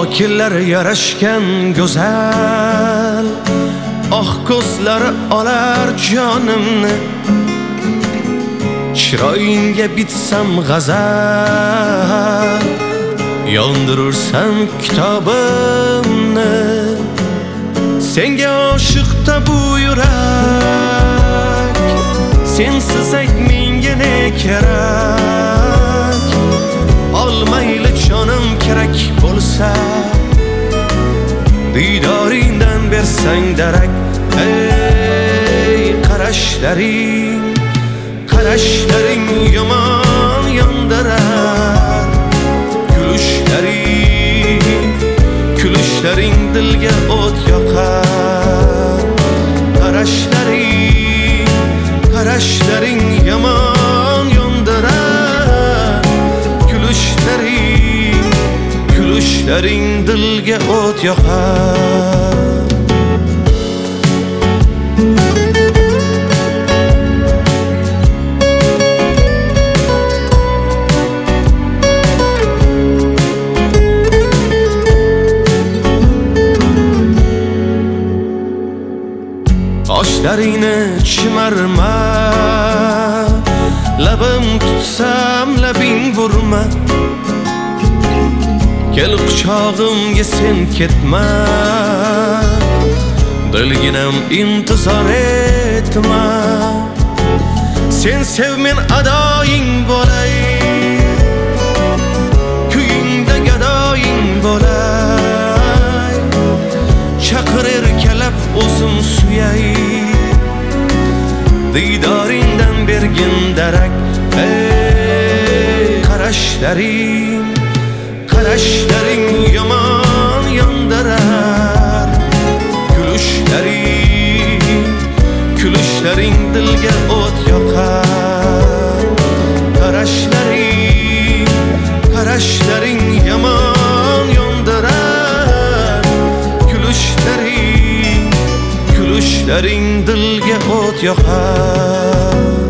Şakiller yarashgan go'zal, oq ko'zlari olar jonimni. Chiroyingga bitsam g'azal, yondirursam kitobimni. Senga oshiqda bu yurak, sensiz ayt menga ne kerak. Olmayli jonim kerak bo'lsa, didoringdan bersang darak. Ey qarashlaring, qarashlaring yomon yondirar. Kulishlaring dilga o't yoqar. Qarashlaring yomon yondirar. Kulishlaring dilga o't yoqar. Qoshlaringni chimarma, labim tutsam labing vurma. Kel quchog'imga sen ketma, dilginam intizor etma. Sen sev men adoying bo'lay, kuyingda gadoying bo'lay. Chaqir erkalab o'zim suyay, didoringdan bergin darak. Ey qarashlaring yomon yondirar. Kulishlaring dilga o't yoqar. Qarashlaring yomon yondirar. Kulishlaring dilga o't yoqar.